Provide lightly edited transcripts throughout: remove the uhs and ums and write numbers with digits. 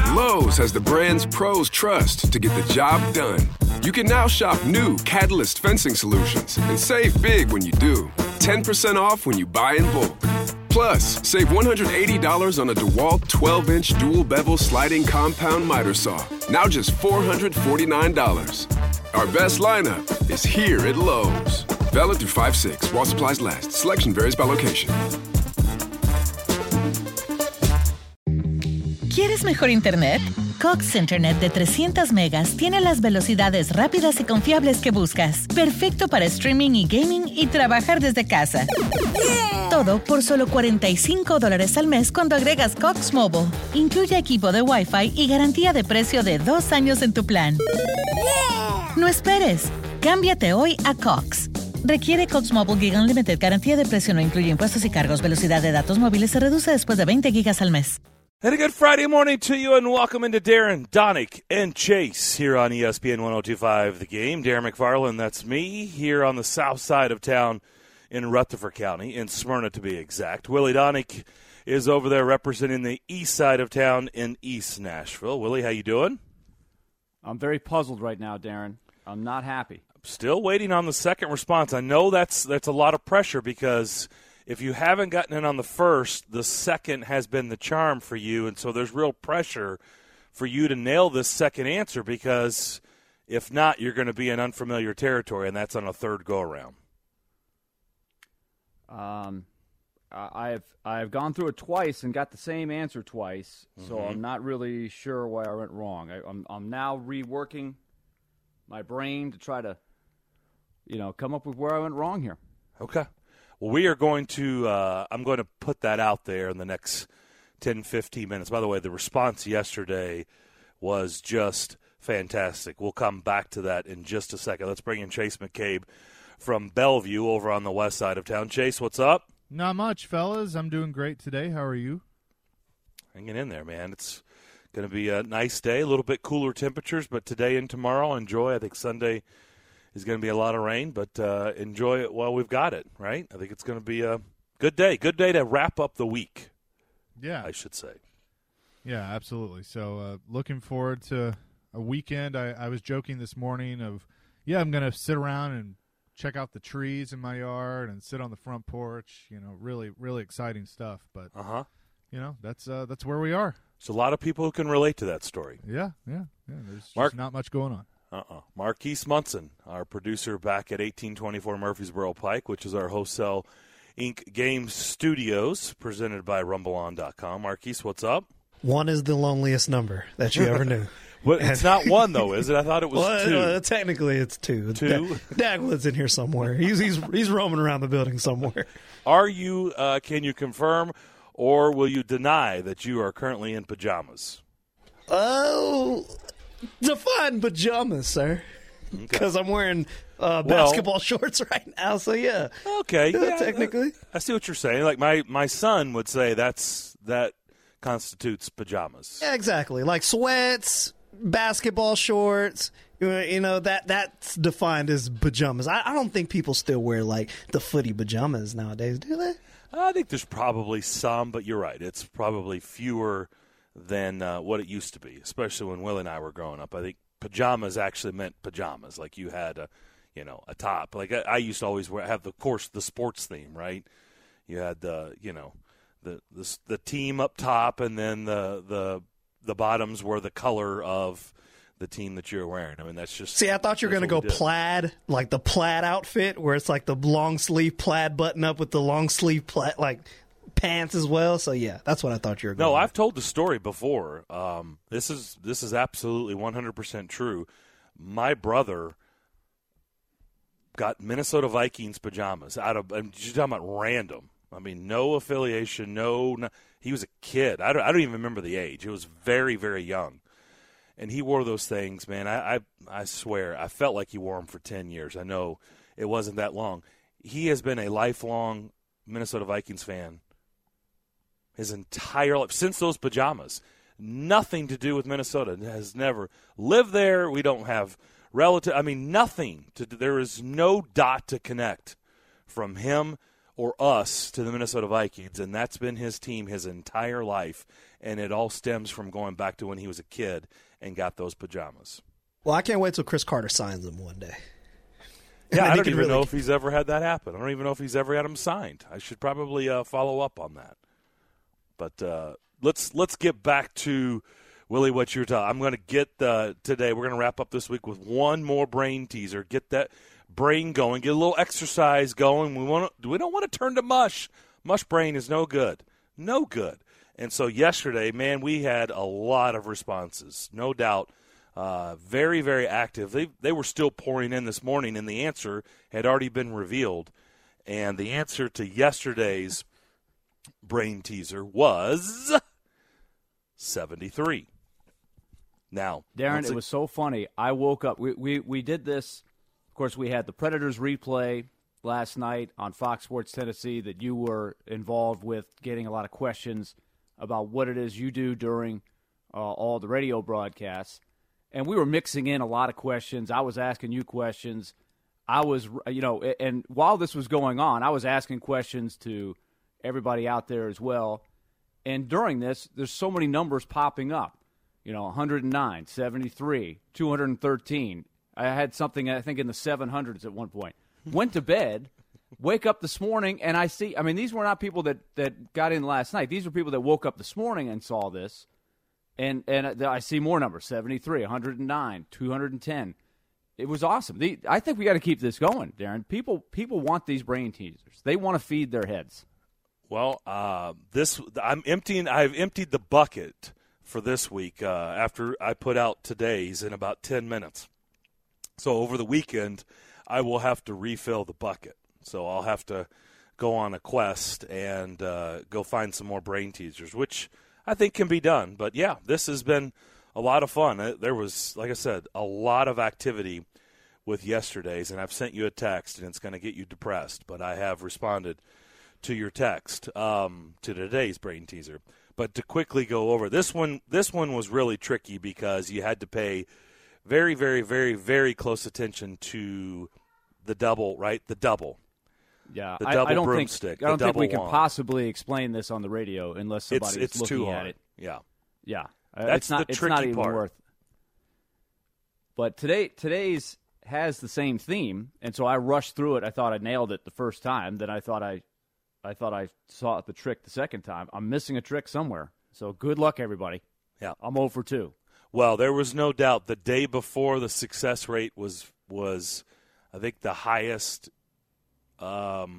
Lowe's has the brands pros trust to get the job done. You can now shop new Catalyst fencing solutions and save big when you do. 10% off when you buy in bulk. Plus, save $180 on a DeWalt 12-inch dual-bevel sliding compound miter saw. Now just $449. Our best lineup is here at Lowe's. Valid through 5/6 while supplies last. Selection varies by location. ¿Quieres mejor internet? Cox Internet de 300 megas tiene las velocidades rápidas y confiables que buscas. Perfecto para streaming y gaming y trabajar desde casa. Todo por solo $45 al mes cuando agregas Cox Mobile. Incluye equipo de Wi-Fi y garantía de precio de 2 años en tu plan. No esperes. Cámbiate hoy a Cox. Requiere Cox Mobile Gig Unlimited. Garantía de precio no incluye impuestos y cargos. Velocidad de datos móviles se reduce después de 20 gigas al mes. And a good Friday morning to you, and welcome into Darren, Donick, and Chase here on ESPN 102.5 The Game. Darren McFarland, that's me, here on the south side of town in Rutherford County, in Smyrna to be exact. Willie Donick is over there representing the east side of town in East Nashville. Willie, how you doing? I'm very puzzled right now, Darren. I'm not happy. I'm still waiting on the second response. I know that's a lot of pressure because if you haven't gotten in on the first, the second has been the charm for you, and so there's real pressure for you to nail this second answer because if not, you're going to be in unfamiliar territory, and that's on a third go-around. I've gone through it twice and got the same answer twice, so I'm not really sure why I went wrong. I'm now reworking my brain to try to, come up with where I went wrong here. Okay. Well, we are going to I'm going to put that out there in the next 10, 15 minutes. By the way, the response yesterday was just fantastic. We'll come back to that in just a second. Let's bring in Chase McCabe from Bellevue over on the west side of town. Chase, what's up? Not much, fellas. I'm doing great today. How are you? Hanging in there, man. It's going to be a nice day, a little bit cooler temperatures, but today and tomorrow, enjoy. I think Sunday is going to be a lot of rain, but enjoy it while we've got it, right? I think it's going to be a good day. Good day to wrap up the week, I should say. Yeah, absolutely. So looking forward to a weekend. I was joking this morning of, I'm going to sit around and check out the trees in my yard and sit on the front porch, really, really exciting stuff. But, that's where we are. There's a lot of people who can relate to that story. Yeah. There's just not much going on. Marquise Munson, our producer back at 1824 Murfreesboro Pike, which is our Wholesale Inc. Games Studios, presented by RumbleOn.com. Marquise, what's up? One is the loneliest number that you ever knew. Well, it's not one, though, is it? I thought it was two. Technically, it's two. Two? Dagwood's in here somewhere. He's roaming around the building somewhere. Are you, can you confirm, or will you deny that you are currently in pajamas? Oh, define pajamas, sir. Because I'm wearing basketball shorts right now, so yeah. Okay. Technically. I see what you're saying. Like my son would say that constitutes pajamas. Yeah, exactly. Like sweats, basketball shorts, that's defined as pajamas. I don't think people still wear, like, the footy pajamas nowadays, do they? I think there's probably some, but you're right. It's probably fewer than what it used to be, especially when Will and I were growing up. I think pajamas actually meant pajamas. Like you had a top. Like I used to always have the sports theme, right? You had the team up top, and then the bottoms were the color of the team that you're wearing. I mean, that's just. See, I thought you were going to go plaid, like the plaid outfit, where it's like the long sleeve plaid button up with the long sleeve plaid, like pants as well. So yeah, that's what I thought you were going. No, I've told the story before. This is absolutely 100% true. My brother got Minnesota Vikings pajamas out of. I'm just talking about random. I mean, no affiliation, no. He was a kid. I don't even remember the age. It was very, very young. And he wore those things, man. I swear, I felt like he wore them for 10 years. I know it wasn't that long. He has been a lifelong Minnesota Vikings fan his entire life, since those pajamas. Nothing to do with Minnesota. Has never lived there. We don't have relative. I mean, nothing. There is no dot to connect from him or us to the Minnesota Vikings, and that's been his team his entire life, and it all stems from going back to when he was a kid and got those pajamas. Well, I can't wait till Chris Carter signs them one day. Yeah, I don't even know if he's ever had that happen. I don't even know if he's ever had them signed. I should probably follow up on that. But let's get back to, Willie, what you're talking. I'm going to get today. We're going to wrap up this week with one more brain teaser. Get that brain going. Get a little exercise going. We don't want to turn to mush. Mush brain is no good. No good. And so yesterday, man, we had a lot of responses, no doubt. Very, very active. They were still pouring in this morning, and the answer had already been revealed. And the answer to yesterday's brain teaser was 73. Now, Darren, it was so funny. I woke up. We did this. Of course, we had the Predators replay last night on Fox Sports Tennessee that you were involved with, getting a lot of questions about what it is you do during all the radio broadcasts. And we were mixing in a lot of questions. I was asking you questions. I was, and while this was going on, I was asking questions to everybody out there as well. And during this, there's so many numbers popping up. 109, 73, 213. I had something, I think, in the 700s at one point. Went to bed, wake up this morning, and I see, these were not people that got in last night. These were people that woke up this morning and saw this. And I see more numbers, 73, 109, 210. It was awesome. I think we got to keep this going, Darren. People want these brain teasers. They want to feed their heads. Well, I've emptied the bucket for this week after I put out today's in about 10 minutes. So over the weekend, I will have to refill the bucket. So I'll have to go on a quest and go find some more brain teasers, which I think can be done. But, yeah, this has been a lot of fun. There was, like I said, a lot of activity with yesterday's, and I've sent you a text, and it's going to get you depressed. But I have responded to your text to today's brain teaser. But to quickly go over, this one was really tricky because you had to pay very, very, very, very close attention to the double, right? The double. Yeah, the double I don't broomstick. I don't think we can possibly explain this on the radio unless somebody's looking too at hard. it. Yeah. Yeah. That's the tricky it's not even part. worth. But today's has the same theme, and so I rushed through it. I thought I nailed it the first time. Then I thought I saw the trick the second time. I'm missing a trick somewhere. So good luck, everybody. Yeah. I'm 0 for 2. Well, there was no doubt the day before the success rate was I think the highest. I'd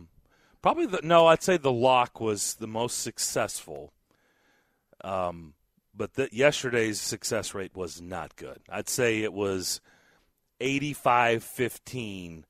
say the lock was the most successful. But yesterday's success rate was not good. I'd say it was 85-15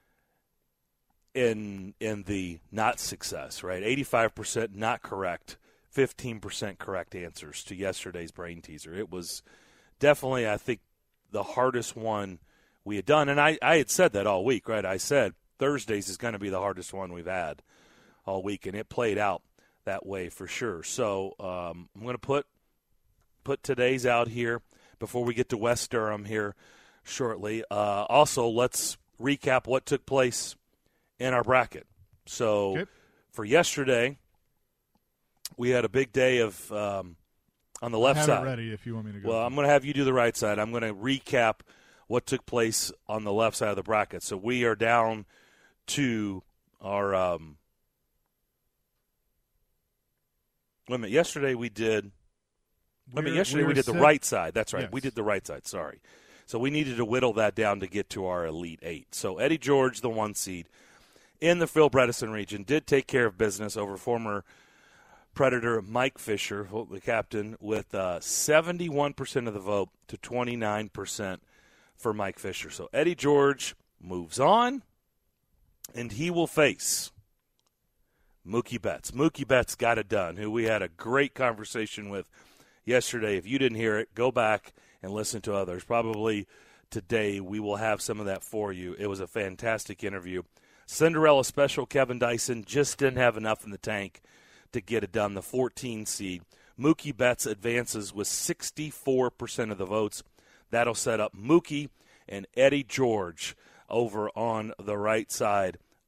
in the not success, right? 85% not correct, 15% correct answers to yesterday's brain teaser. It was definitely, I think, the hardest one we had done. And I had said that all week, right? I said Thursdays is going to be the hardest one we've had all week, and it played out that way for sure. So I'm going to put today's out here before we get to West Durham here shortly. Also, let's recap what took place in our bracket. So for yesterday, we had a big day of on the left side. It ready if you want me to go. Well, I'm going to have you do the right side. I'm going to recap what took place on the left side of the bracket. So we are down to our wait a minute. Yesterday we did. Yesterday we did the right side. That's right. Yes. We did the right side. Sorry. So we needed to whittle that down to get to our Elite Eight. So Eddie George, the 1 seed in the Phil Bredesen region, did take care of business over former Predator Mike Fisher, the captain, with 71% of the vote to 29% for Mike Fisher. So Eddie George moves on, and he will face Mookie Betts. Mookie Betts got it done, who we had a great conversation with yesterday. If you didn't hear it, go back and listen to others. Probably today we will have some of that for you. It was a fantastic interview. Cinderella special, Kevin Dyson just didn't have enough in the tank to get it done, the 14 seed. Mookie Betts advances with 64% of the votes. That'll set up Mookie and Eddie George over on the right side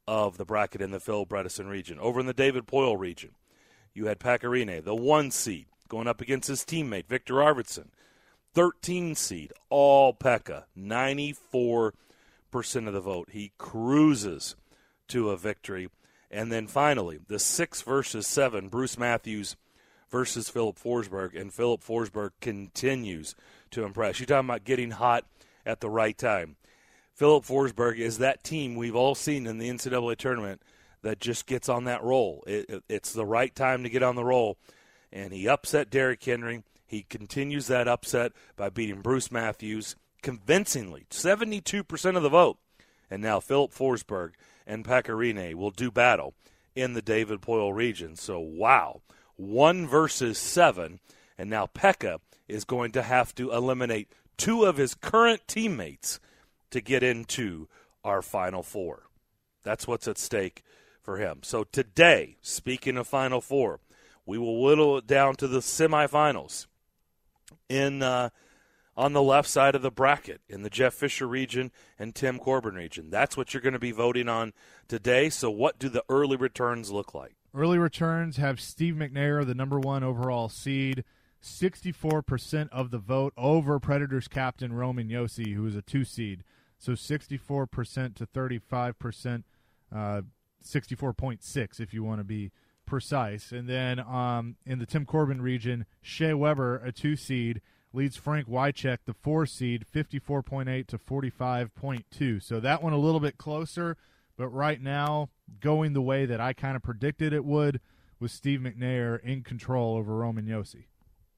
of the bracket in the Phil Bredesen region. Over in the David Poyle region, you had Pecorine, the 1 seed, going up against his teammate, Victor Arvidsson. 13 seed, all Pekka, 94% of the vote. He cruises to a victory. And then finally, the 6 versus 7, Bruce Matthews versus Philip Forsberg, and Philip Forsberg continues to impress. You're talking about getting hot at the right time. Philip Forsberg is that team we've all seen in the NCAA tournament that just gets on that roll. It's the right time to get on the roll, and he upset Derrick Henry. He continues that upset by beating Bruce Matthews convincingly, 72% of the vote. And now Philip Forsberg and Pecorine will do battle in the David Poyle region. So, wow, 1 versus 7, and now Pekka is going to have to eliminate 2 of his current teammates to get into our Final Four. That's what's at stake for him. So today, speaking of Final Four, we will whittle it down to the semifinals on the left side of the bracket in the Jeff Fisher region and Tim Corbin region. That's what you're going to be voting on today. So what do the early returns look like? Early returns have Steve McNair, the number 1 overall seed, 64% of the vote over Predators captain Roman Josi, who is a 2 seed. So 64% to 35%, 64.6 if you want to be precise. And then in the Tim Corbin region, Shea Weber, a 2 seed, leads Frank Wycheck, the 4 seed, 54.8 to 45.2. So that one a little bit closer, but right now going the way that I kind of predicted it would, with Steve McNair in control over Roman Josi.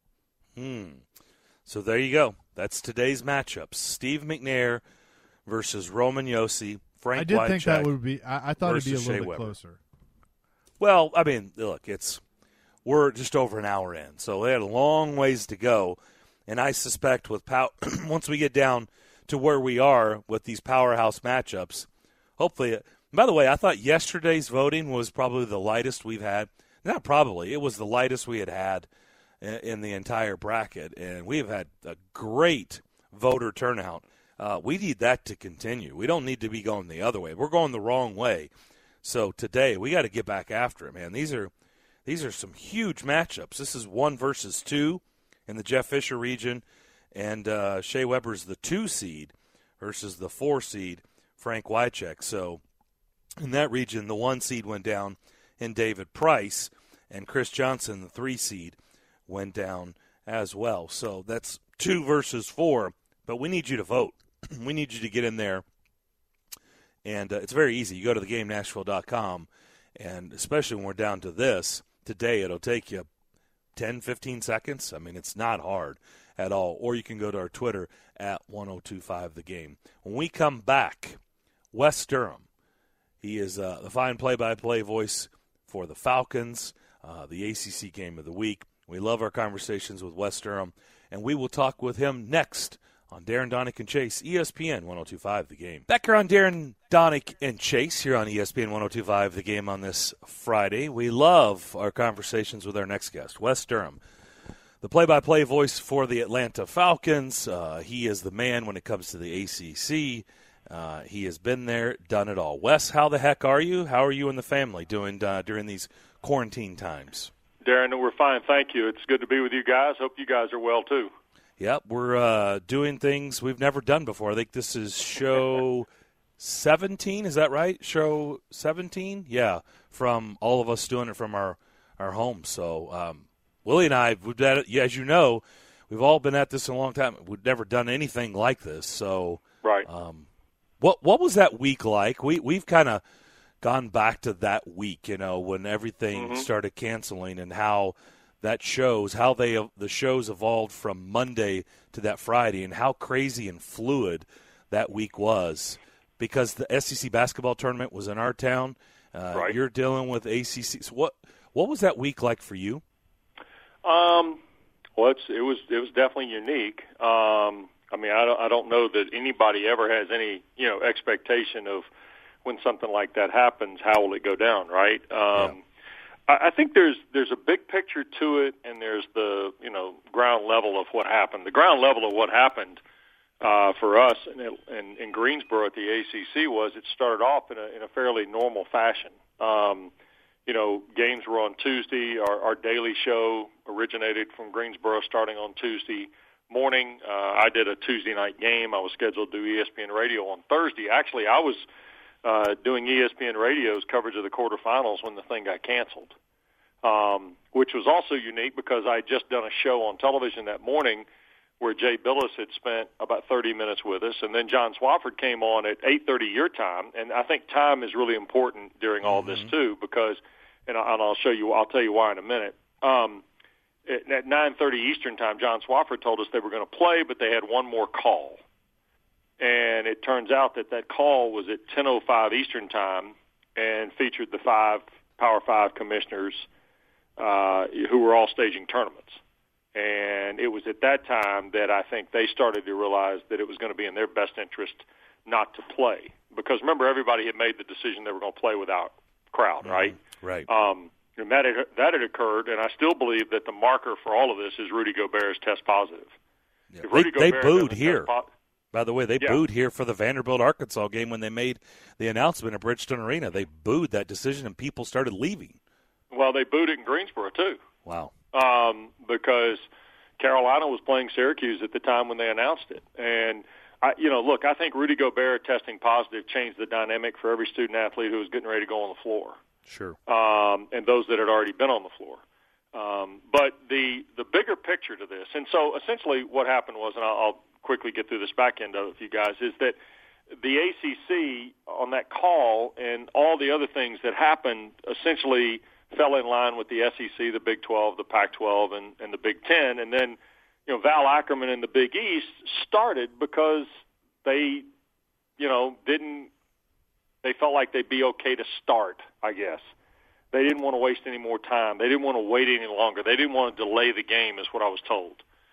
So there you go. That's today's matchups. Steve McNair versus Roman Josi. Frank I did Wycheck think that would be. I thought it'd be a Shea little bit Weber. closer. Well, I mean, look, we're just over an hour in, so they had a long ways to go. And I suspect with once we get down to where we are with these powerhouse matchups, hopefully. By the way, I thought yesterday's voting was probably the lightest we've had. Not probably, it was the lightest we had in the entire bracket, and we have had a great voter turnout. We need that to continue. We don't need to be going the other way. We're going the wrong way. So today we got to get back after it, man. These are some huge matchups. This is 1 versus 2 in the Jeff Fisher region, and Shea Weber's the 2 seed versus the 4 seed Frank Wycheck. So in that region, the 1 seed went down in David Price, and Chris Johnson, the 3 seed, went down as well. So that's 2 versus 4, but we need you to vote. We need you to get in there, and it's very easy. You go to thegamenashville.com, and especially when we're down to this, today it'll take you 10, 15 seconds. I mean, it's not hard at all. Or you can go to our Twitter at 1025thegame. When we come back, Wes Durham, he is the fine play-by-play voice for the Falcons, the ACC game of the week. We love our conversations with Wes Durham, and we will talk with him next on Darren, Donick, and Chase, ESPN 1025 The Game. Back here on Darren, Donick, and Chase here on ESPN 1025 The Game on this Friday. We love our conversations with our next guest, Wes Durham, the play-by-play voice for the Atlanta Falcons. He is the man when it comes to the ACC. He has been there, done it all. Wes, how the heck are you? How are you and the family doing during these quarantine times? Darren, we're fine, thank you. It's good to be with you guys. Hope you guys are well, too. Yep, we're doing things we've never done before. I think this is show 17, is that right? Show 17? Yeah, from all of us doing it from our home. So Willie and I, we've done it, as you know, we've all been at this a long time. We've never done anything like this. So right. What was that week like? We've kind of gone back to that week, when everything started canceling, and how that shows how the shows evolved from Monday to that Friday, and how crazy and fluid that week was, because the SEC basketball tournament was in our town. Right. You're dealing with ACC. So what was that week like for you? Well, it was definitely unique. I mean, I don't know that anybody ever has any expectation of when something like that happens, how will it go down, right? Yeah. I think there's a big picture to it, and there's the ground level of what happened. The ground level of what happened for us in Greensboro at the ACC was it started off in a fairly normal fashion. Games were on Tuesday. Our daily show originated from Greensboro starting on Tuesday morning. I did a Tuesday night game. I was scheduled to do ESPN Radio on Thursday. Actually, I was doing ESPN Radio's coverage of the quarterfinals when the thing got canceled, which was also unique because I had just done a show on television that morning where Jay Billis had spent about 30 minutes with us, and then John Swafford came on at 8:30 your time, and I think time is really important during all this too because, and I'll tell you why in a minute. At 9:30 Eastern time, John Swafford told us they were going to play, but they had one more call, and it turns out that call was at 10:05 Eastern time and featured the 5 Power 5 commissioners who were all staging tournaments. And it was at that time that I think they started to realize that it was going to be in their best interest not to play. Because remember, everybody had made the decision they were going to play without crowd, right? Right. And that had occurred, and I still believe that the marker for all of this is Rudy Gobert's test positive. Yeah. They booed here. By the way, they booed here for the Vanderbilt-Arkansas game when they made the announcement at Bridgestone Arena. They booed that decision, and people started leaving. Well, they booed it in Greensboro, too. Wow. Because Carolina was playing Syracuse at the time when they announced it. And, I think Rudy Gobert testing positive changed the dynamic for every student-athlete who was getting ready to go on the floor. Sure. And those that had already been on the floor. But the bigger picture to this, and so essentially what happened was, and I'll quickly get through this back end of it, you guys, is that the ACC on that call and all the other things that happened essentially – fell in line with the SEC, the Big 12, the Pac-12, and the Big 10. And then, Val Ackerman and the Big East started because they, they felt like they'd be okay to start, I guess. They didn't want to waste any more time. They didn't want to wait any longer. They didn't want to delay the game is what I was told.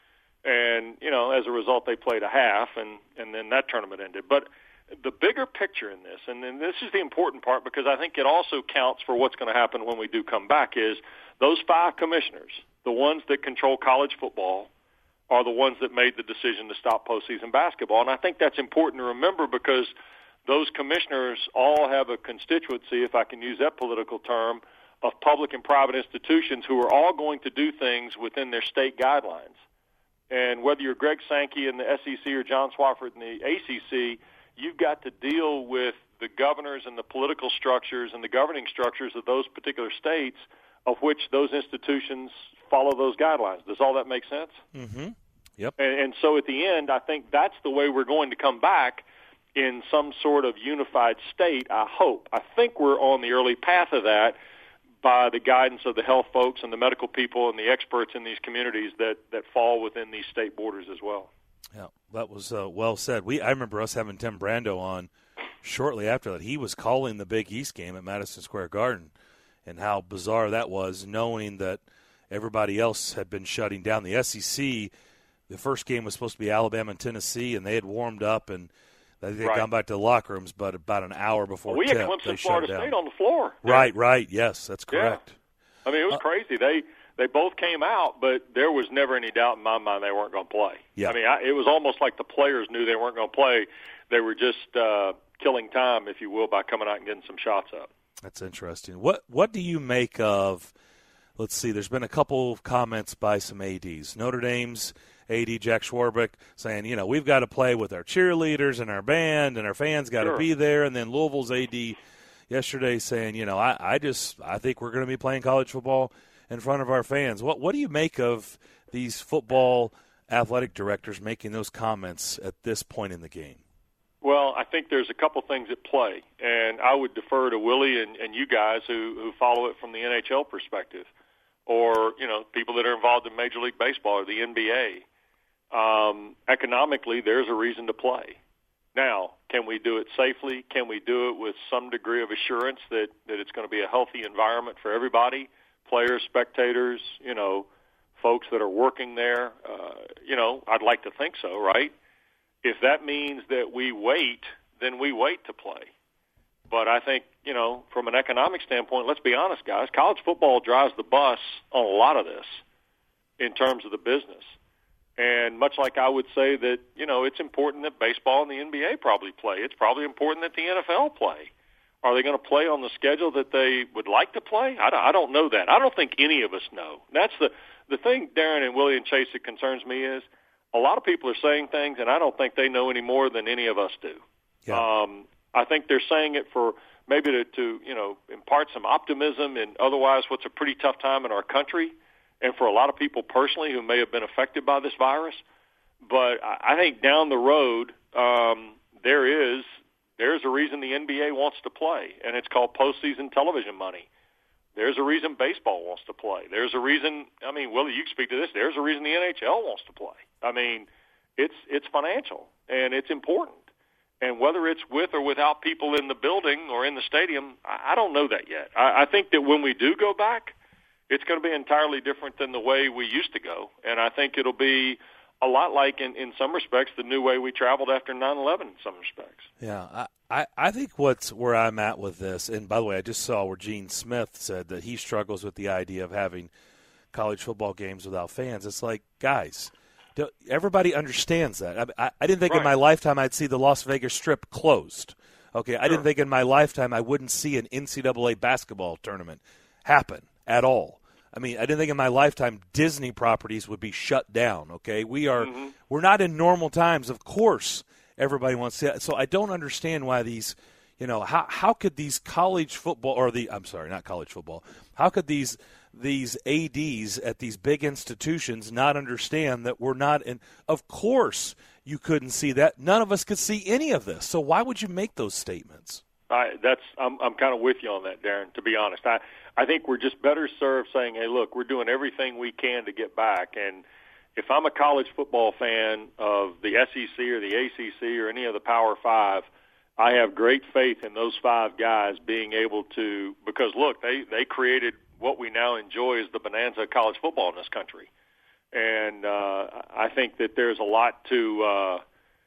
And, as a result, they played a half, and then that tournament ended. But the bigger picture in this, and this is the important part because I think it also counts for what's going to happen when we do come back, is those 5 commissioners, the ones that control college football, are the ones that made the decision to stop postseason basketball. And I think that's important to remember because those commissioners all have a constituency, if I can use that political term, of public and private institutions who are all going to do things within their state guidelines. And whether you're Greg Sankey in the SEC or John Swafford in the ACC, you've got to deal with the governors and the political structures and the governing structures of those particular states of which those institutions follow those guidelines. Does all that make sense? Mm-hmm. Yep. And so at the end, I think that's the way we're going to come back in some sort of unified state, I hope. I think we're on the early path of that by the guidance of the health folks and the medical people and the experts in these communities that fall within these state borders as well. Yeah, that was well said. I remember us having Tim Brando on shortly after that. He was calling the Big East game at Madison Square Garden, and how bizarre that was, knowing that everybody else had been shutting down. The SEC, the first game was supposed to be Alabama and Tennessee, and they had warmed up, and they had gone back to the locker rooms, but about an hour before we tip, had Clemson, they Florida shut down. State on the floor. Right. Yes, that's correct. Yeah. I mean, it was crazy. They both came out, but there was never any doubt in my mind they weren't going to play. Yeah. I mean, it was almost like the players knew they weren't going to play. They were just killing time, if you will, by coming out and getting some shots up. That's interesting. What do you make of, let's see, there's been a couple of comments by some ADs. Notre Dame's AD Jack Schwarbrick saying, we've got to play with our cheerleaders and our band and our fans got to be there. And then Louisville's AD yesterday saying, I think we're going to be playing college football in front of our fans. What do you make of these football athletic directors making those comments at this point in the game? Well, I think there's a couple things at play, and I would defer to Willie and you guys who follow it from the NHL perspective, or people that are involved in Major League Baseball or the NBA. Economically, there's a reason to play. Now, can we do it safely? Can we do it with some degree of assurance that it's going to be a healthy environment for everybody, players, spectators, folks that are working there? I'd like to think so, right? If that means that we wait, then we wait to play. But I think, from an economic standpoint, let's be honest, guys, college football drives the bus on a lot of this in terms of the business. And much like I would say that, it's important that baseball and the NBA probably play, it's probably important that the NFL play. Are they going to play on the schedule that they would like to play? I don't know that. I don't think any of us know. That's the thing, Darren and Willie and Chase, that concerns me is a lot of people are saying things, and I don't think they know any more than any of us do. Yeah. I think they're saying it for maybe to impart some optimism in otherwise what's a pretty tough time in our country, and for a lot of people personally who may have been affected by this virus. But I think down the road, there's a reason the NBA wants to play, and it's called postseason television money. There's a reason baseball wants to play. There's a reason, Willie, you can speak to this, there's a reason the NHL wants to play. It's financial, and it's important. And whether it's with or without people in the building or in the stadium, I don't know that yet. I think that when we do go back, it's going to be entirely different than the way we used to go. And I think it'll be a lot like, in some respects, the new way we traveled after 9/11 in some respects. Yeah, I think where I'm at with this, and by the way, I just saw where Gene Smith said that he struggles with the idea of having college football games without fans. It's like, guys, everybody understands that. I didn't think in my lifetime I'd see the Las Vegas Strip closed. Okay, I didn't think in my lifetime I wouldn't see an NCAA basketball tournament happen at all. I didn't think in my lifetime Disney properties would be shut down, okay? We're not in normal times. Of course everybody wants to. So I don't understand why these, how could these college football not college football. How could these ADs at these big institutions not understand that we're not in? Of course you couldn't see that. None of us could see any of this. So why would you make those statements? I'm kind of with you on that, Darren, to be honest. I think we're just better served saying, hey, look, we're doing everything we can to get back. And if I'm a college football fan of the SEC or the ACC or any of the Power Five, I have great faith in those five guys being able to, because, look, they created what we now enjoy as the bonanza of college football in this country. And I think that there's a lot to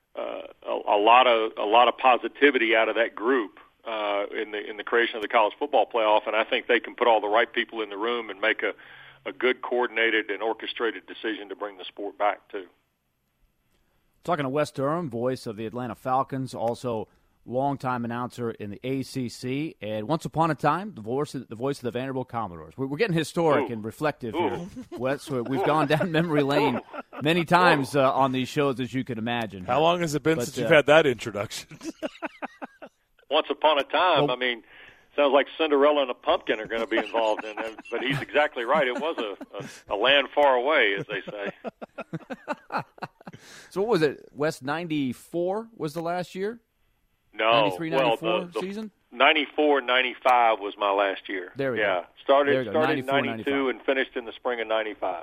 a lot of positivity out of that group. In the creation of the college football playoff, and I think they can put all the right people in the room and make a good coordinated and orchestrated decision to bring the sport back, too. Talking to Wes Durham, voice of the Atlanta Falcons, also longtime announcer in the ACC, and once upon a time, the voice of the Vanderbilt Commodores. We're getting historic and reflective here, Wes. We've gone down memory lane many times on these shows, as you can imagine. How long has it been since you've had that introduction? Once upon a time, sounds like Cinderella and a pumpkin are going to be involved in it. But he's exactly right. It was a land far away, as they say. So what was it, West, 94 was the last year? No. 93, 94 season? 94, 95 was my last year. There we go. Started 94, 92 95. and finished in the spring of 95.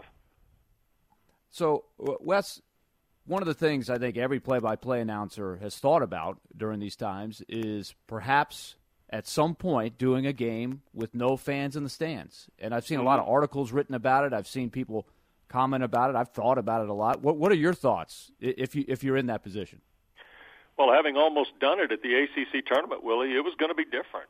So, Wes, one of the things I think every play-by-play announcer has thought about during these times is perhaps at some point doing a game with no fans in the stands. And I've seen a lot of articles written about it. I've seen people comment about it. I've thought about it a lot. What are your thoughts if you're in that position? Well, having almost done it at the ACC tournament, Willie, it was going to be different.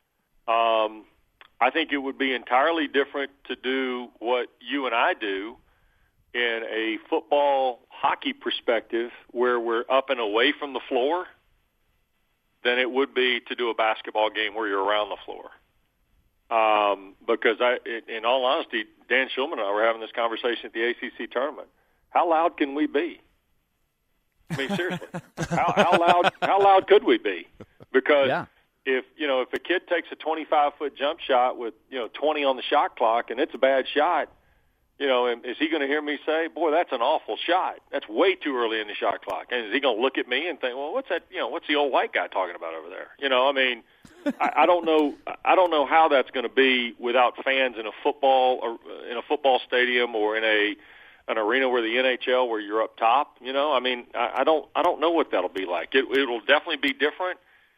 I think it would be entirely different to do what you and I do in a football hockey perspective where we're up and away from the floor than it would be to do a basketball game where you're around the floor. Because in all honesty, Dan Shulman and I were having this conversation at the ACC tournament. How loud can we be? Seriously, how loud could we be? Because if a kid takes a 25-foot jump shot with 20 on the shot clock and it's a bad shot, is he going to hear me say, "Boy, that's an awful shot. That's way too early in the shot clock"? And is he going to look at me and think, "Well, what's that? What's the old white guy talking about over there?" I don't know. I don't know how that's going to be without fans in a football stadium or in an arena where the NHL, where you're up top. I don't know what that'll be like. It'll definitely be different.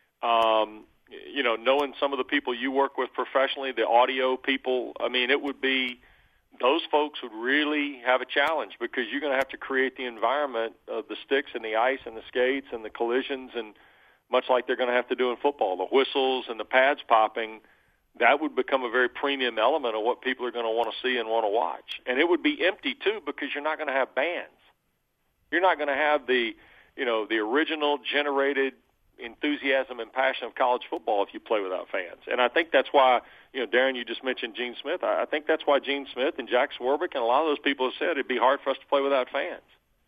Knowing some of the people you work with professionally, the audio people, it would be. Those folks would really have a challenge because you're going to have to create the environment of the sticks and the ice and the skates and the collisions, and much like they're going to have to do in football, the whistles and the pads popping, that would become a very premium element of what people are going to want to see and want to watch. And it would be empty, too, because you're not going to have bands. You're not going to have the original generated enthusiasm and passion of college football if you play without fans. And I think that's why, Darren, you just mentioned Gene Smith. I think that's why Gene Smith and Jack Swarbrick and a lot of those people have said it'd be hard for us to play without fans.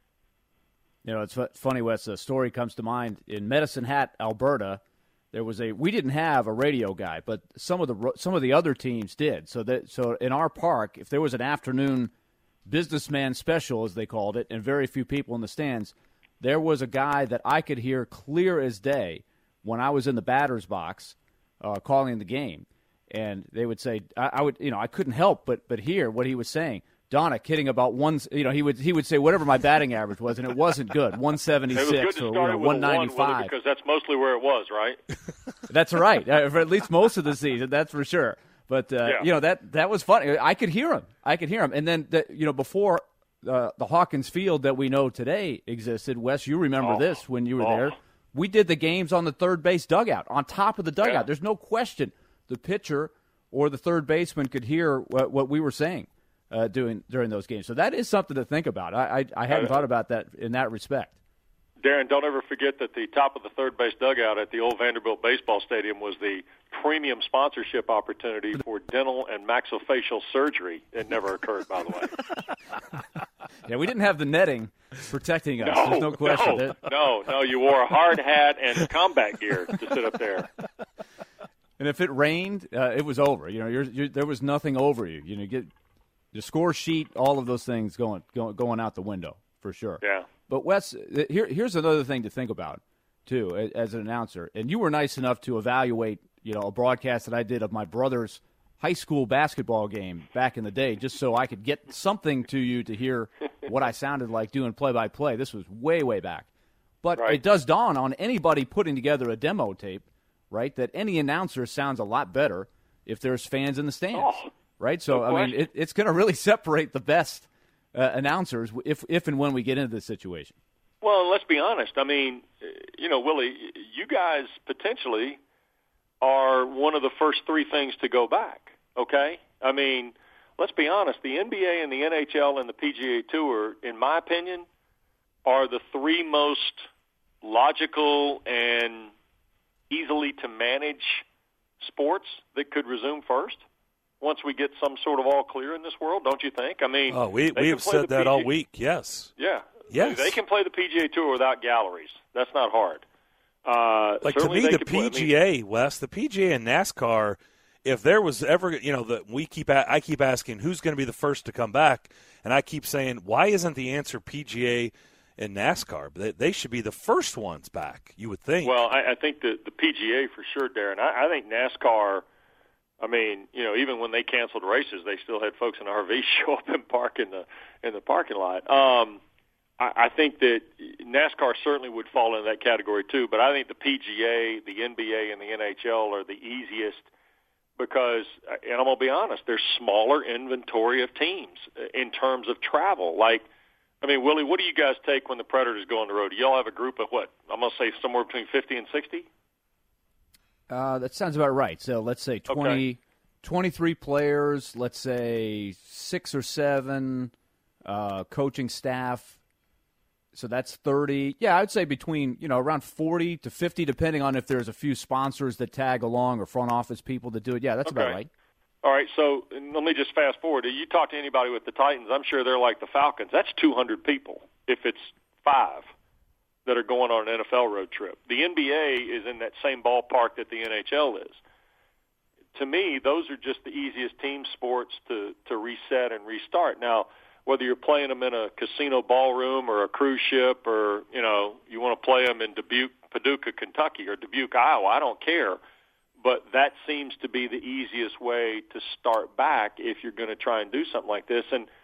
It's funny, Wes. A story comes to mind in Medicine Hat, Alberta. We didn't have a radio guy, but some of the other teams did. So in our park, if there was an afternoon businessman special, as they called it, and very few people in the stands, there was a guy that I could hear clear as day when I was in the batter's box calling the game, and they would say, I couldn't help but hear what he was saying. Donick hitting about one, he would say whatever my batting average was, and it wasn't good, 176 or 195. Because that's mostly where it was, right? That's right, for at least most of the season, that's for sure. But that was funny. I could hear him, and then before the Hawkins Field that we know today existed, Wes, you remember this when you were there. We did the games on the third base dugout, on top of the dugout. Yeah. There's no question the pitcher or the third baseman could hear what we were saying during those games. So that is something to think about. I hadn't thought about that in that respect. Darren, don't ever forget that the top of the third base dugout at the old Vanderbilt baseball stadium was the premium sponsorship opportunity for dental and maxillofacial surgery. It never occurred, by the way. Yeah, we didn't have the netting protecting us. There's no question. No. You wore a hard hat and combat gear to sit up there. And if it rained, it was over. There was nothing over you. You get the score sheet, all of those things going out the window for sure. Yeah. But Wes, here's another thing to think about too, as an announcer. And you were nice enough to evaluate, a broadcast that I did of my brother's high school basketball game back in the day, just so I could get something to you to hear what I sounded like doing play-by-play. This was way, way back. But It does dawn on anybody putting together a demo tape, right, that any announcer sounds a lot better if there's fans in the stands, right? So, it's going to really separate the best announcers if and when we get into this situation. Well, let's be honest. Willie, you guys potentially are one of the first three things to go back, okay? Let's be honest. The NBA and the NHL and the PGA Tour, in my opinion, are the three most logical and easily to manage sports that could resume first once we get some sort of all clear in this world, don't you think? We have said that all week, yes. Yeah. Yes. They can play the PGA Tour without galleries. That's not hard. To me, the PGA, Wes, the PGA and NASCAR, if there was ever, I keep asking who's going to be the first to come back, and I keep saying, why isn't the answer PGA and NASCAR? They should be the first ones back, you would think. Well, I think the PGA for sure, Darren. I think NASCAR, even when they canceled races, they still had folks in RVs show up and park in the parking lot. I think that NASCAR certainly would fall into that category too, but I think the PGA, the NBA, and the NHL are the easiest because, and I'm going to be honest, there's smaller inventory of teams in terms of travel. Willie, what do you guys take when the Predators go on the road? Do y'all have a group of what? I'm going to say somewhere between 50 and 60? That sounds about right. So let's say 23 players, let's say 6 or 7 coaching staff. So that's 30. Yeah, I'd say between, around 40 to 50, depending on if there's a few sponsors that tag along or front office people that do it. Yeah, that's about right. All right, so let me just fast forward. You talk to anybody with the Titans, I'm sure they're like the Falcons. That's 200 people if it's 5 that are going on an NFL road trip. The NBA is in that same ballpark that the NHL is. To me, those are just the easiest team sports to reset and restart. Now, whether you're playing them in a casino ballroom or a cruise ship or, you want to play them in Paducah, Kentucky or Dubuque, Iowa, I don't care. But that seems to be the easiest way to start back if you're going to try and do something like this. And,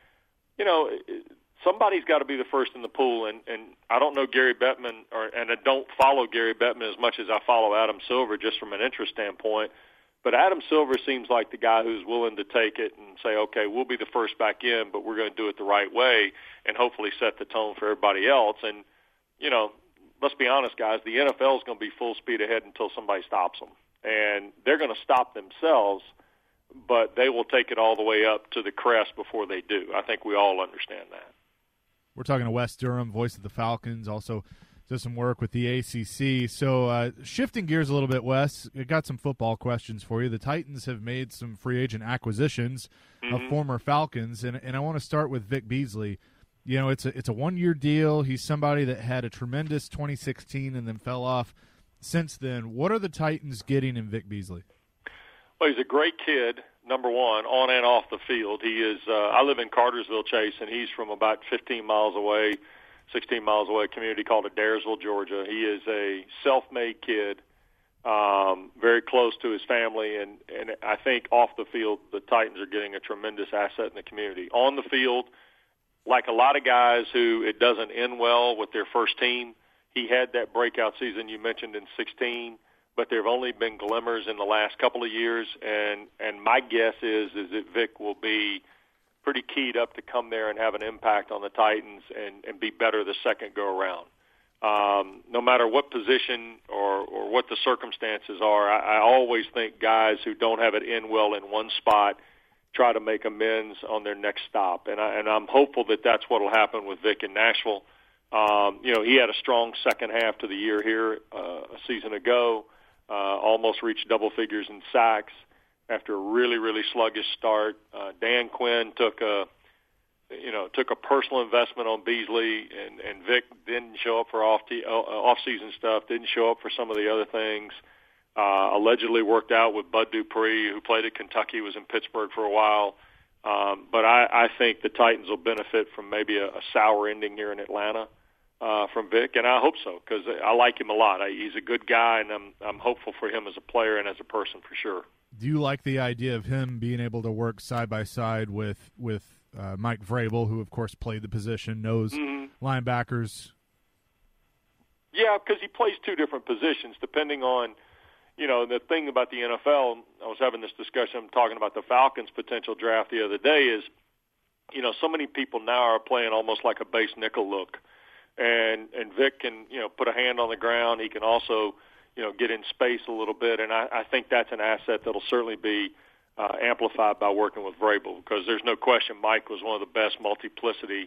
somebody's got to be the first in the pool. And I don't know Gary Bettman, and I don't follow Gary Bettman as much as I follow Adam Silver just from an interest standpoint. But Adam Silver seems like the guy who's willing to take it and say, okay, we'll be the first back in, but we're going to do it the right way and hopefully set the tone for everybody else. And, let's be honest, guys, the NFL is going to be full speed ahead until somebody stops them. And they're going to stop themselves, but they will take it all the way up to the crest before they do. I think we all understand that. We're talking to Wes Durham, voice of the Falcons, also does some work with the ACC. So shifting gears a little bit, Wes, I got some football questions for you. The Titans have made some free agent acquisitions of former Falcons, and I want to start with Vic Beasley. You know, it's a one-year deal. He's somebody that had a tremendous 2016 and then fell off since then. What are the Titans getting in Vic Beasley? Well, he's a great kid, number one, on and off the field. He is. I live in Cartersville, Chase, and he's from about 16 miles away, a community called Adairsville, Georgia. He is a self-made kid, very close to his family, and I think off the field, the Titans are getting a tremendous asset in the community. On the field, like a lot of guys who it doesn't end well with their first team, he had that breakout season you mentioned in 16, but there have only been glimmers in the last couple of years, and my guess is that Vic will be pretty keyed up to come there and have an impact on the Titans and be better the second go-around. No matter what position or what the circumstances are, I always think guys who don't have it end well in one spot try to make amends on their next stop. And I'm hopeful that that's what will happen with Vic in Nashville. He had a strong second half to the year here a season ago, almost reached double figures in sacks after a really, really sluggish start. Dan Quinn took a personal investment on Beasley, and Vic didn't show up for off-season stuff, didn't show up for some of the other things. Allegedly worked out with Bud Dupree, who played at Kentucky, was in Pittsburgh for a while. But I think the Titans will benefit from maybe a sour ending here in Atlanta from Vic, and I hope so because I like him a lot. He's a good guy, and I'm hopeful for him as a player and as a person for sure. Do you like the idea of him being able to work side by side with Mike Vrabel, who of course played the position, knows linebackers? Yeah, because he plays two different positions depending on. The thing about the NFL, I was having this discussion, I'm talking about the Falcons' potential draft the other day, is, so many people now are playing almost like a base nickel look. And Vic can, put a hand on the ground. He can also, get in space a little bit. And I think that's an asset that will certainly be amplified by working with Vrabel because there's no question Mike was one of the best multiplicity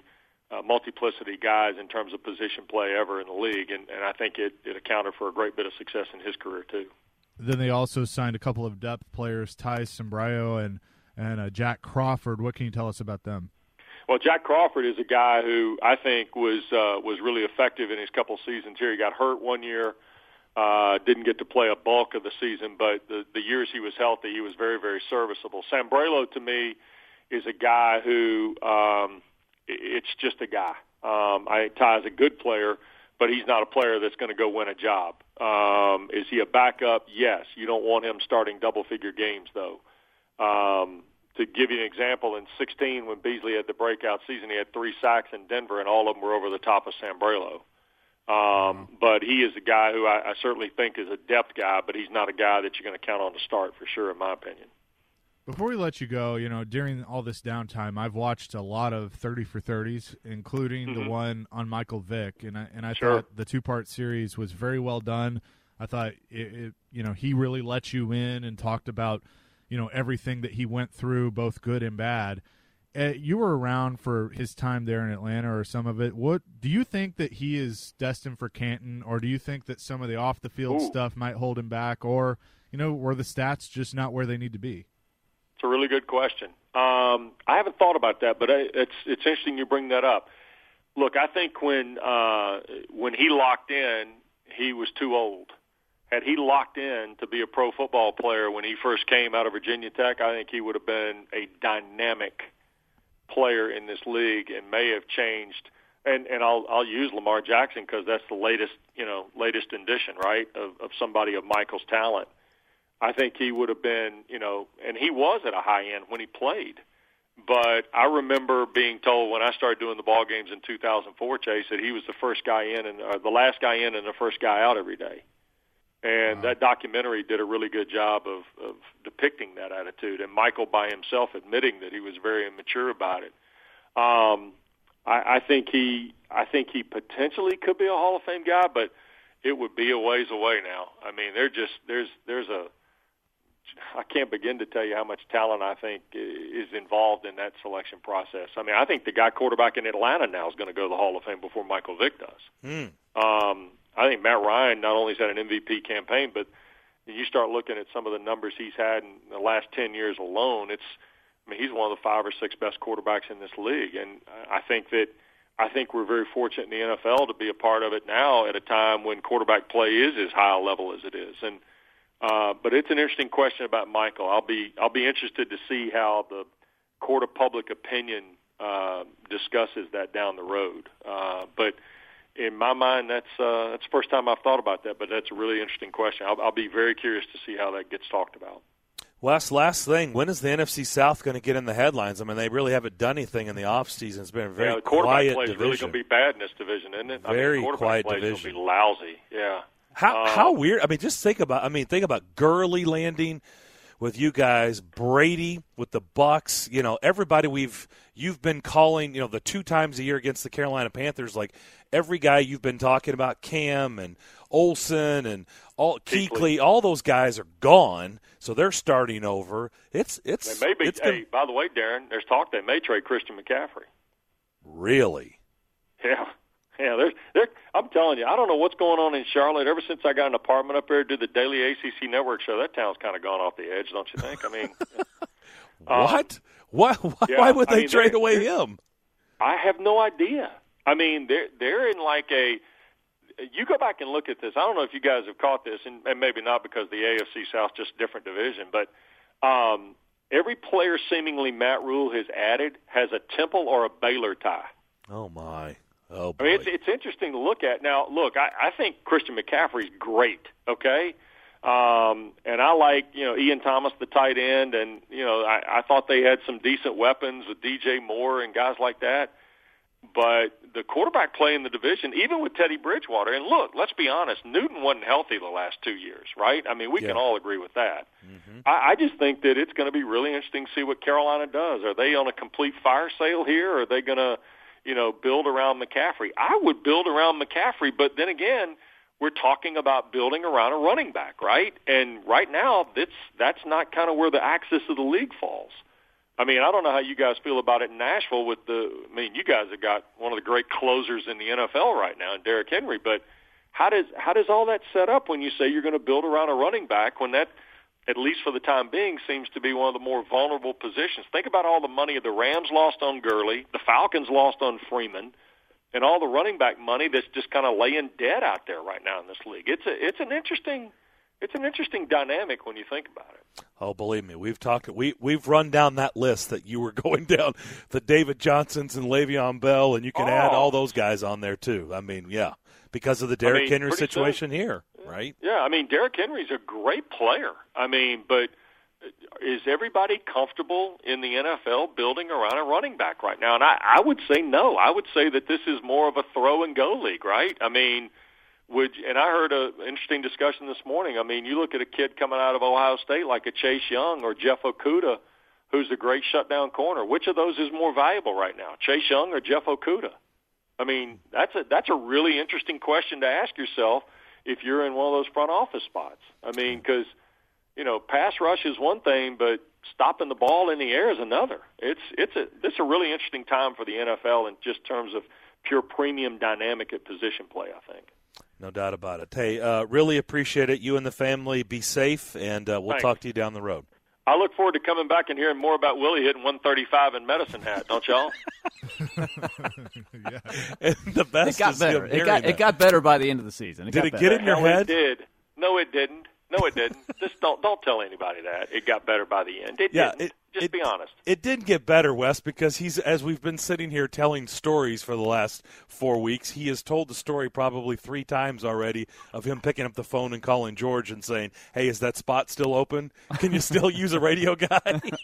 guys in terms of position play ever in the league. And I think it accounted for a great bit of success in his career, too. Then they also signed a couple of depth players, Ty Sombrayo and Jack Crawford. What can you tell us about them? Well, Jack Crawford is a guy who I think was really effective in his couple seasons here. He got hurt one year, didn't get to play a bulk of the season, but the years he was healthy, he was very, very serviceable. Sombrayo, to me, is a guy who it's just a guy. Ty's a good player, but he's not a player that's going to go win a job. Is he a backup? Yes. You don't want him starting double-figure games, though. To give you an example, in 16, when Beasley had the breakout season, he had 3 sacks in Denver, and all of them were over the top of Sombrayo. But he is a guy who I certainly think is a depth guy, but he's not a guy that you're going to count on to start for sure, in my opinion. Before we let you go, during all this downtime, I've watched a lot of 30 for 30s, including the one on Michael Vick, and I thought the 2-part series was very well done. I thought he really let you in and talked about everything that he went through, both good and bad. You were around for his time there in Atlanta, or some of it. What do you think that he is destined for Canton, or do you think that some of the off the field stuff might hold him back, or were the stats just not where they need to be? It's a really good question. I haven't thought about that, but it's interesting you bring that up. Look, I think when he locked in, he was too old. Had he locked in to be a pro football player when he first came out of Virginia Tech, I think he would have been a dynamic player in this league and may have changed. And I'll use Lamar Jackson because that's the latest edition, right, of somebody of Michael's talent. I think he would have been, and he was at a high end when he played. But I remember being told when I started doing the ball games in 2004, Chase, that he was the first guy in and the last guy in and the first guy out every day. And that documentary did a really good job of depicting that attitude. And Michael, by himself, admitting that he was very immature about it. I think he potentially could be a Hall of Fame guy, but it would be a ways away now. I mean, there's I can't begin to tell you how much talent I think is involved in that selection process. I mean, I think the guy quarterback in Atlanta now is going to go to the Hall of Fame before Michael Vick does. I think Matt Ryan not only has had an MVP campaign, but you start looking at some of the numbers he's had in the last 10 years alone. He's one of the 5 or 6 best quarterbacks in this league, and I think we're very fortunate in the NFL to be a part of it now at a time when quarterback play is as high a level as it is. And but it's an interesting question about Michael. I'll be interested to see how the court of public opinion discusses that down the road. But in my mind, that's the first time I've thought about that. But that's a really interesting question. I'll be very curious to see how that gets talked about. Wes, last thing, when is the NFC South going to get in the headlines? I mean, they really haven't done anything in the offseason. It's been a very quiet play division. Is really going to be bad in this division, isn't it? Very quiet play division. Is going to be lousy. Yeah. How weird. I mean, just think about Gurley landing with you guys, Brady with the Bucks. You know, everybody you've been calling. You know, the 2 times a year against the Carolina Panthers. Like every guy you've been talking about, Cam and Olsen and Kuechly, all those guys are gone. So they're starting over. It's they may be. Hey, by the way, Darren, there's talk they may trade Christian McCaffrey. Really? Yeah. I'm telling you, I don't know what's going on in Charlotte. Ever since I got an apartment up there, did the Daily ACC Network show, that town's kind of gone off the edge, don't you think? I mean, what? Why would they trade away him? I have no idea. I mean, they're in like a. You go back and look at this. I don't know if you guys have caught this, and maybe not because the AFC South just a different division, but every player seemingly Matt Rule has added has a Temple or a Baylor tie. Oh my. Oh, boy. I mean, it's interesting to look at. Now, look, I think Christian McCaffrey's great, okay? And I like, Ian Thomas, the tight end, and, I thought they had some decent weapons with DJ Moore and guys like that. But the quarterback play in the division, even with Teddy Bridgewater, and look, let's be honest, Newton wasn't healthy the last 2 years, right? I mean, we can all agree with that. Mm-hmm. I just think that it's going to be really interesting to see what Carolina does. Are they on a complete fire sale here, or are they going to build around McCaffrey? I would build around McCaffrey, but then again, we're talking about building around a running back, right? And right now, that's not kind of where the axis of the league falls. I mean, I don't know how you guys feel about it in Nashville you guys have got one of the great closers in the NFL right now, Derrick Henry, but how does all that set up when you say you're going to build around a running back when that, at least for the time being, seems to be one of the more vulnerable positions? Think about all the money the Rams lost on Gurley, the Falcons lost on Freeman, and all the running back money that's just kind of laying dead out there right now in this league. It's an interesting dynamic when you think about it. Oh, believe me, we've run down that list that you were going down, the David Johnsons and Le'Veon Bell, and you can add all those guys on there too. I mean, yeah, because of the Derrick Henry situation here, right? Yeah, I mean, Derrick Henry's a great player. I mean, but is everybody comfortable in the NFL building around a running back right now? And I would say no. I would say that this is more of a throw-and-go league, right? I mean, and I heard an interesting discussion this morning. I mean, you look at a kid coming out of Ohio State like a Chase Young or Jeff Okudah, who's a great shutdown corner. Which of those is more valuable right now, Chase Young or Jeff Okudah? I mean, that's a really interesting question to ask yourself if you're in one of those front office spots. I mean, because pass rush is one thing, but stopping the ball in the air is another. It's a really interesting time for the NFL in just terms of pure premium dynamic at position play, I think. No doubt about it. Hey, really appreciate it. You and the family be safe, and we'll talk to you down the road. I look forward to coming back and hearing more about Willie hitting 135 in Medicine Hat, don't y'all? Yeah. And the best it got better. It got better by the end of the season. Did it get in your head? It did. No, it didn't. Just don't tell anybody that. It got better by the end. It didn't. Just be honest. It did get better, Wes, because as we've been sitting here telling stories for the last 4 weeks, he has told the story probably 3 times already of him picking up the phone and calling George and saying, "Hey, is that spot still open? Can you still use a radio guy?"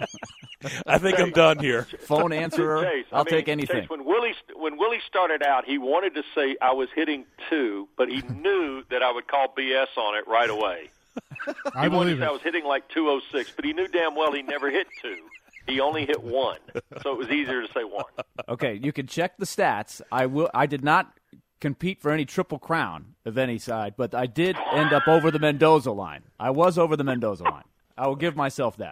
I think I'm done here. Phone answerer, Chase, I'll take anything. Chase, when Willie started out, he wanted to say I was hitting 2, but he knew that I would call BS on it right away. I believe it. I was hitting like 206, but he knew damn well he never hit 2. He only hit 1, so it was easier to say 1. Okay, you can check the stats. I did not compete for any Triple Crown of any side, but I did end up over the Mendoza line. I was over the Mendoza line. I will give myself that.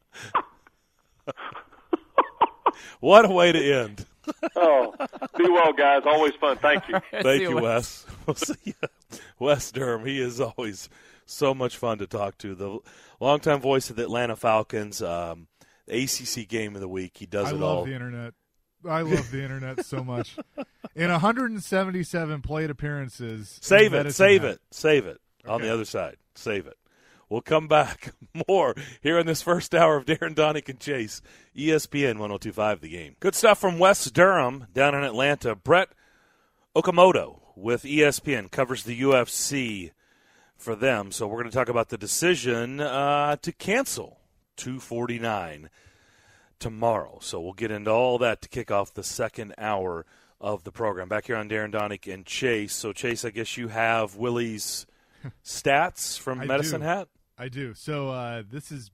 What a way to end. Oh, be well, guys. Always fun. Thank you. Thank you, Wes. We'll see you. Wes Durham, he is always so much fun to talk to. The longtime voice of the Atlanta Falcons, ACC Game of the Week. He does it all. I love the internet. I love the internet so much. In 177 plate appearances. Save it. Okay. On the other side. Save it. We'll come back more here in this first hour of Darren, Donick, and Chase, ESPN 102.5 The Game. Good stuff from Wes Durham down in Atlanta. Brett Okamoto with ESPN covers the UFC for them. So we're going to talk about the decision to cancel 249 tomorrow. So we'll get into all that to kick off the second hour of the program. Back here on Darren, Donick, and Chase. So, Chase, I guess you have Willie's stats from Medicine Hat? I do. So this is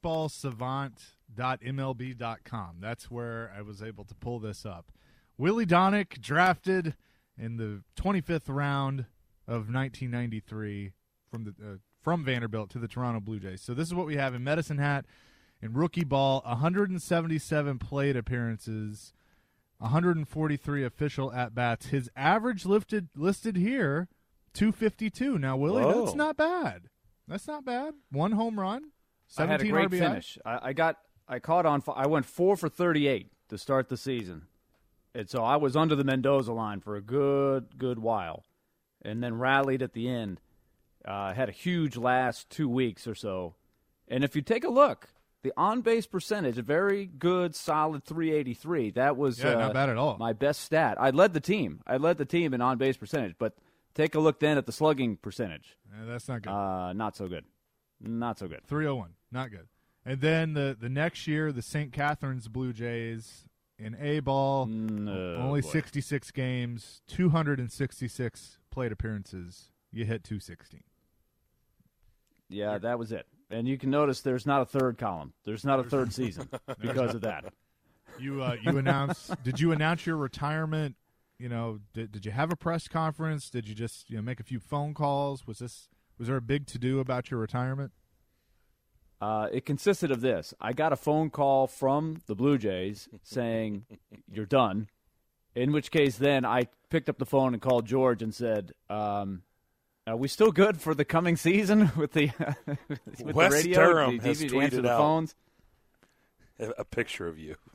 baseballsavant.mlb.com. That's where I was able to pull this up. Willie Donick drafted in the 25th round of 1993 from Vanderbilt to the Toronto Blue Jays. So this is what we have in Medicine Hat. In rookie ball, 177 plate appearances, 143 official at-bats. His average listed here, 252. Now, Willie, Whoa. that's not bad. That's not bad. 1 home run, 17 I had a great RBI. finish. I caught on. I went 4 for 38 to start the season, and so I was under the Mendoza line for a good while, and then rallied at the end. Had a huge last 2 weeks or so, and if you take a look, the on-base percentage, a very good, solid 383. That was not bad at all. My best stat. I led the team in on-base percentage, but take a look then at the slugging percentage. That's not good. Not so good. Not so good. 301. Not good. And then the next year, the St. Catharines Blue Jays in A-ball, only 66 games, 266 plate appearances. You hit 216. Yeah, that was it. And you can notice there's not a third column. There's not a third season because of that. You did you announce your retirement? You know, did you have a press conference? Did you just make a few phone calls? Was there a big to-do about your retirement? It consisted of this. I got a phone call from the Blue Jays saying, you're done, in which case then I picked up the phone and called George and said, are we still good for the coming season with the with Wes the radio? Durham Did has you answer tweeted the out phones? a picture of you.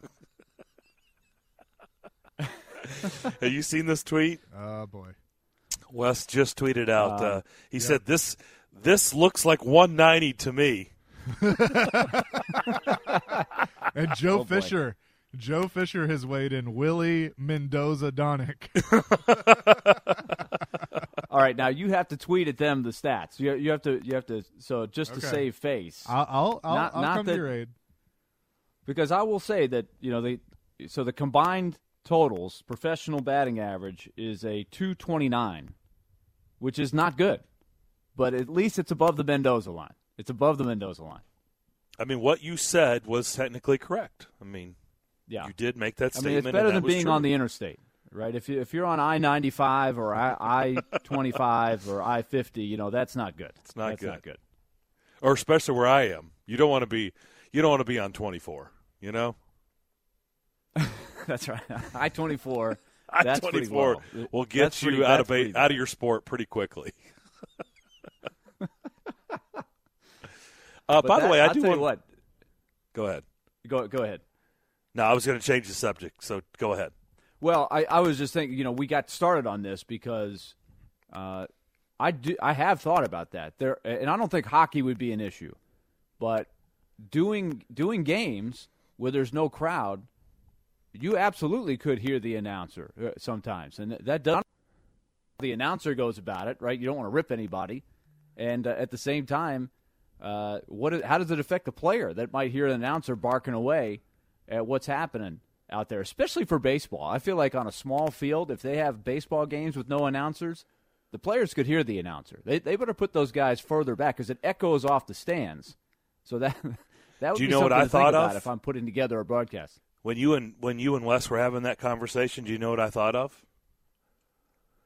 Have you seen this tweet? Oh, boy. Wes just tweeted out. He said, this looks like 190 to me. And Joe Fisher has weighed in. Willie Mendoza Donick. All right, now you have to tweet at them the stats. You have to. So just to save face, I'll come to your aid. Because I will say that the combined totals professional batting average is a 229, which is not good, but at least it's above the Mendoza line. It's above the Mendoza line. I mean, what you said was technically correct. I mean, yeah, you did make that statement. It's better and than that was being true. on the interstate, right? If you're on I-95 or I-25 or I-50, that's not good. It's not That's good. not good. Or especially where I am. You don't want to be on 24, That's right. I-24. That's pretty I-24 low. will get That's you pretty- out that's pretty of your sport pretty quickly. But by the way, I'll I do tell want. you what. Go ahead. Go ahead. No, I was going to change the subject, so go ahead. Well, I was just thinking, we got started on this because I have thought about that. And I don't think hockey would be an issue, but doing games where there's no crowd, you absolutely could hear the announcer sometimes, and that does. The announcer goes about it, right? You don't want to rip anybody, and at the same time, how does it affect the player that might hear an announcer barking away at what's happening out there, especially for baseball? I feel like on a small field, if they have baseball games with no announcers, the players could hear the announcer. They better put those guys further back because it echoes off the stands. So that would Do you be know what something I to thought think of? about if I'm putting together a broadcast. When you and Wes were having that conversation, do you know what I thought of?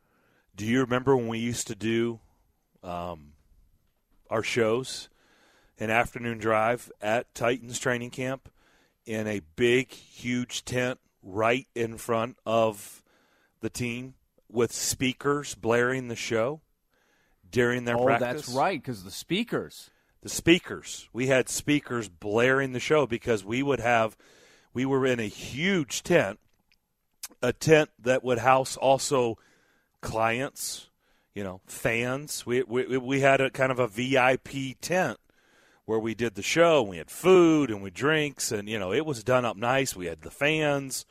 Do you remember when we used to do our shows an afternoon drive at Titans training camp in a big, huge tent right in front of the team with speakers blaring the show during their practice. Oh, that's right, because the speakers. The speakers. We had speakers blaring the show because we were in a huge tent, a tent that would house also clients, fans. We had a kind of a VIP tent where we did the show. We had food and we drinks, and it was done up nice. We had the fans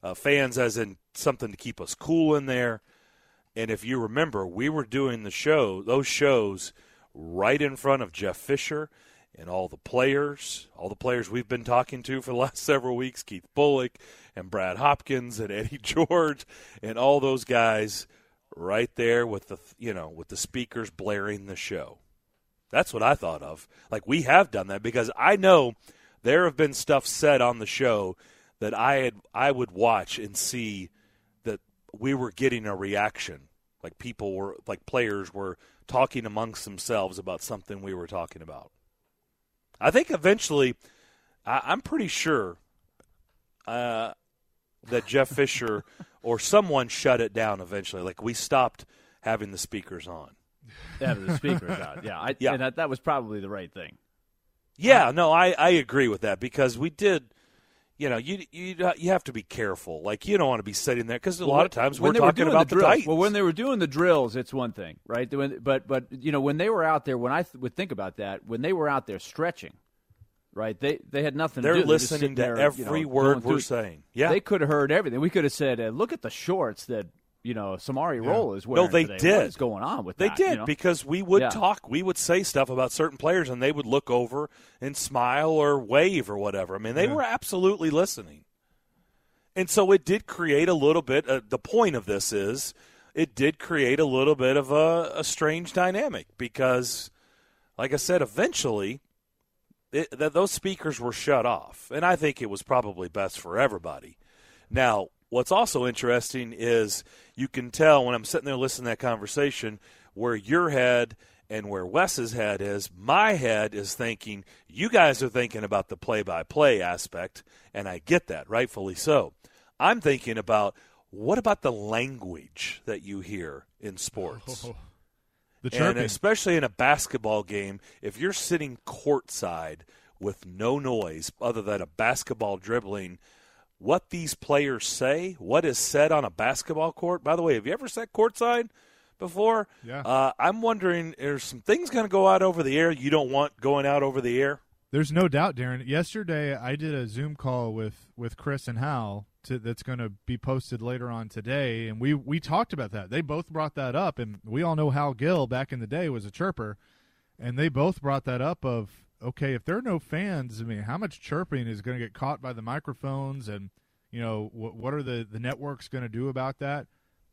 as in something to keep us cool in there. And if you remember, we were doing those shows right in front of Jeff Fisher and all the players we've been talking to for the last several weeks, Keith Bullock and Brad Hopkins and Eddie George and all those guys right there with the speakers blaring the show. That's what I thought of. Like, we have done that because I know there have been stuff said on the show that I would watch and see that we were getting a reaction. Like players were talking amongst themselves about something we were talking about. I think eventually, I'm pretty sure that Jeff Fisher or someone shut it down eventually. Like, we stopped having the speakers on. Yeah, the speakers out. Yeah, and that was probably the right thing. Yeah, no, I agree with that because we did. You have to be careful. Like, you don't want to be sitting there because a lot of times we're talking about the Titans. Well, when they were doing the drills, it's one thing, right? But when they were out there, when I would think about that, when they were out there stretching, right? They had nothing to do. They're listening to every word we're saying. Yeah, they could have heard everything. We could have said, "Look at the shorts that Samari Roll is wearing." No, they today. did. What is going on with that? They did because we would talk. We would say stuff about certain players, and they would look over and smile or wave or whatever. I mean, they were absolutely listening. And so it did create a little bit the point of this is it did create a little bit of a strange dynamic because, like I said, eventually those speakers were shut off. And I think it was probably best for everybody. Now, what's also interesting is you can tell when I'm sitting there listening to that conversation where your head and where Wes's head is. My head is thinking, you guys are thinking about the play-by-play aspect, and I get that, rightfully so. I'm thinking about what about the language that you hear in sports? The chirping. And especially in a basketball game, if you're sitting courtside with no noise other than a basketball dribbling, what these players say, what is said on a basketball court. By the way, have you ever sat courtside before? Yeah. I'm wondering, there's some things going to go out over the air you don't want going out over the air? There's no doubt, Darren. Yesterday, I did a Zoom call with Chris and Hal that's going to be posted later on today, and we talked about that. They both brought that up, and we all know Hal Gill back in the day was a chirper, and they both brought that up of, okay, if there are no fans, I mean, how much chirping is going to get caught by the microphones, and what are the networks going to do about that?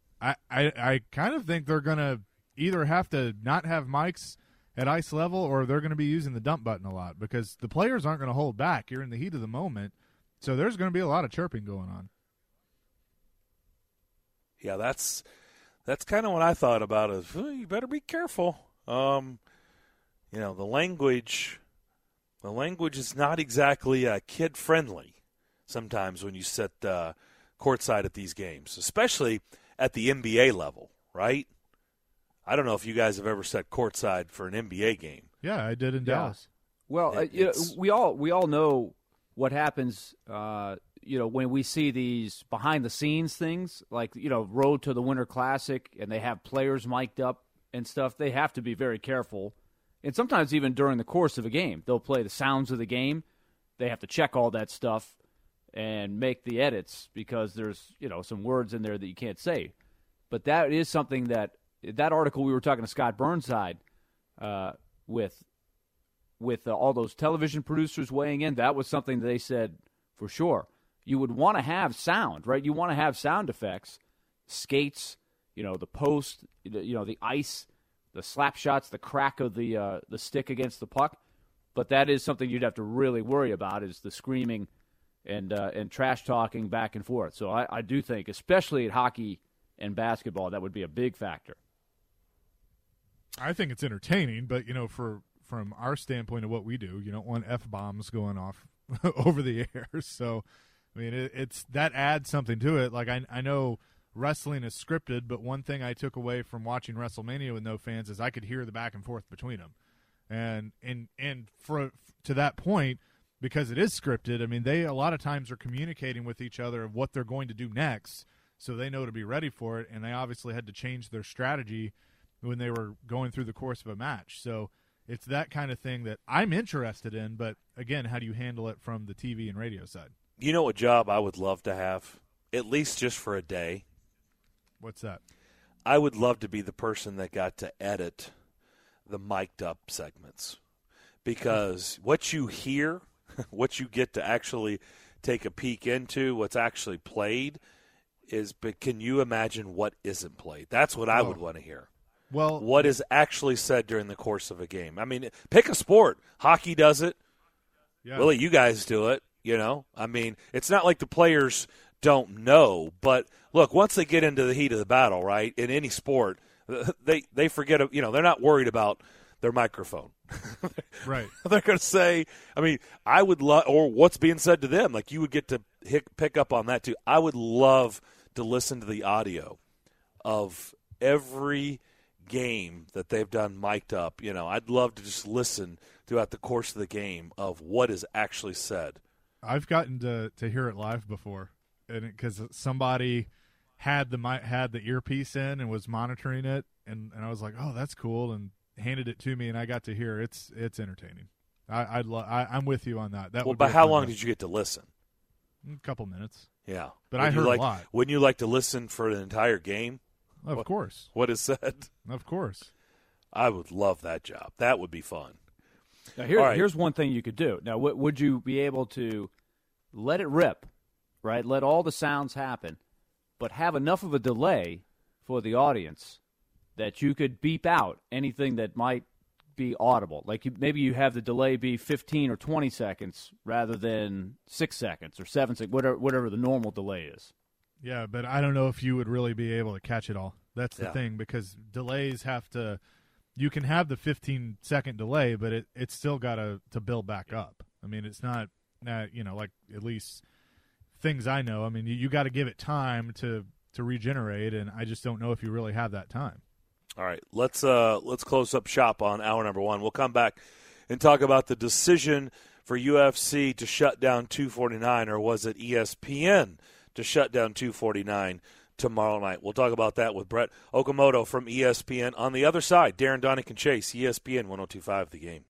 I kind of think they're going to either have to not have mics at ice level or they're going to be using the dump button a lot because the players aren't going to hold back. You're in the heat of the moment, so there's going to be a lot of chirping going on. Yeah, that's kind of what I thought about is you better be careful. The language is not exactly kid friendly sometimes when you sit courtside at these games, especially at the NBA level, right? I don't know if you guys have ever sat courtside for an NBA game. Yeah, I did in Dallas. Well, we all know what happens. When we see these behind the scenes things, like Road to the Winter Classic, and they have players mic'd up and stuff. They have to be very careful, and sometimes even during the course of a game, they'll play the sounds of the game. They have to check all that stuff and make the edits because there's some words in there that you can't say. But that is something that article we were talking to Scott Burnside with all those television producers weighing in, that was something that they said for sure. You would want to have sound, right? You want to have sound effects, skates, the post, the ice, the slap shots, the crack of the stick against the puck. But that is something you'd have to really worry about is the screaming and trash talking back and forth. So I do think, especially at hockey and basketball, that would be a big factor. I think it's entertaining, but for from our standpoint of what we do. You don't want F-bombs going off over the air. So, I mean, it's that adds something to it. Like I know wrestling is scripted, but one thing I took away from watching WrestleMania with no fans is I could hear the back and forth between them. And to that point, because it is scripted, I mean, they a lot of times are communicating with each other of what they're going to do next, so they know to be ready for it, and they obviously had to change their strategy when they were going through the course of a match. So it's that kind of thing that I'm interested in, but, again, how do you handle it from the TV and radio side? You know what job I would love to have, at least just for a day? What's that? I would love to be the person that got to edit the mic'd up segments, because what you hear, what you get to actually take a peek into, what's actually played is, but can you imagine what isn't played? That's what I would want to hear. Well, what is actually said during the course of a game. I mean, pick a sport. Hockey does it. yeah. Willie, you guys do it, you know. I mean, it's not like the players don't know, but look, once they get into the heat of the battle, right, in any sport, they forget, you know, they're not worried about their microphone. Right. They're going to say, I mean, I would love, or what's being said to them. Like, you would get to pick up on that, too. I would love to listen to the audio of every game that they've done mic'd up. You know, I'd love to just listen throughout the course of the game of what is actually said. I've gotten to hear it live before, and because somebody had the earpiece in and was monitoring it, and I was like, oh, that's cool, and handed it to me, and I got to hear it's entertaining. I'm with you on that. Well, but how long did you get to listen? A couple minutes. Yeah, but I heard a lot. Wouldn't you like to listen for an entire game? Of course. What is said? Of course. I would love that job. That would be fun. Now here's one thing you could do. Now, would you be able to let it rip, right? Let all the sounds happen, but have enough of a delay for the audience that you could beep out anything that might be audible. Like maybe you have the delay be 15 or 20 seconds rather than 6 seconds or 7 seconds, whatever the normal delay is. Yeah, but I don't know if you would really be able to catch it all. That's the thing, because delays have to – you can have the 15-second delay, but it's still got to build back up. I mean, it's not you know, like at least things I know. I mean, you got to give it time to regenerate, and I just don't know if you really have that time. All right, let's close up shop on hour number one. We'll come back and talk about the decision for UFC to shut down 249, or was it ESPN to shut down 249 tomorrow night? We'll talk about that with Brett Okamoto from ESPN. On the other side, Darren Donick and Chase, ESPN 102.5 The Game.